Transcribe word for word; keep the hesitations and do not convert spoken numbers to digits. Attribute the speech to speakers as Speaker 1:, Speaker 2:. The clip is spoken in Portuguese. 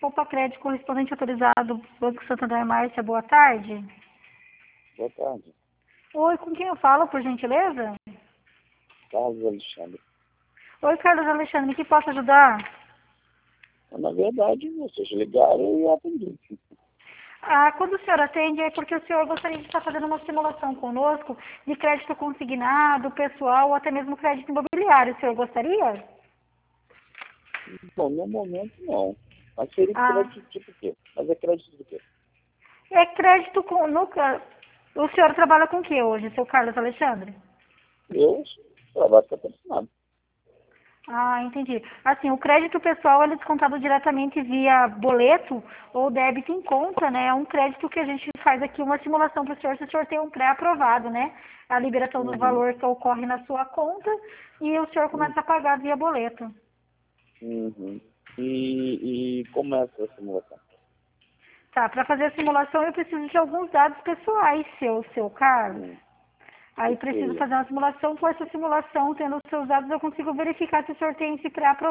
Speaker 1: Opa Crédito, correspondente autorizado, Banco Santander. Márcia, boa tarde.
Speaker 2: Boa tarde.
Speaker 1: Oi, com quem eu falo, por gentileza?
Speaker 2: Carlos Alexandre.
Speaker 1: Oi, Carlos Alexandre, em que posso ajudar?
Speaker 2: Na verdade, vocês ligaram e eu atendi.
Speaker 1: Ah, quando o senhor atende é porque o senhor gostaria de estar fazendo uma simulação conosco de crédito consignado, pessoal ou até mesmo crédito imobiliário. O senhor gostaria?
Speaker 2: Bom, no momento não. Mas seria
Speaker 1: Ah,
Speaker 2: crédito tipo o quê? Mas é crédito do quê?
Speaker 1: é crédito com... No, o senhor trabalha com o que hoje, seu Carlos Alexandre?
Speaker 2: Eu trabalho patrocinado.
Speaker 1: Ah, entendi. Assim, o crédito pessoal ele é descontado diretamente via boleto ou débito em conta, né? É um crédito que a gente faz aqui uma simulação para o senhor, se o senhor tem um pré-aprovado, né? A liberação do
Speaker 2: Uhum.
Speaker 1: valor que ocorre na sua conta e o senhor
Speaker 2: Uhum.
Speaker 1: começa a pagar via boleto.
Speaker 2: Uhum. E, e como é essa simulação?
Speaker 1: Tá, para fazer a simulação eu preciso de alguns dados pessoais seu, seu Carlos.
Speaker 2: Hum.
Speaker 1: Aí
Speaker 2: O que
Speaker 1: preciso
Speaker 2: seria?
Speaker 1: fazer uma simulação, com essa simulação, tendo os seus dados, eu consigo verificar se o senhor tem esse pré-aprovado.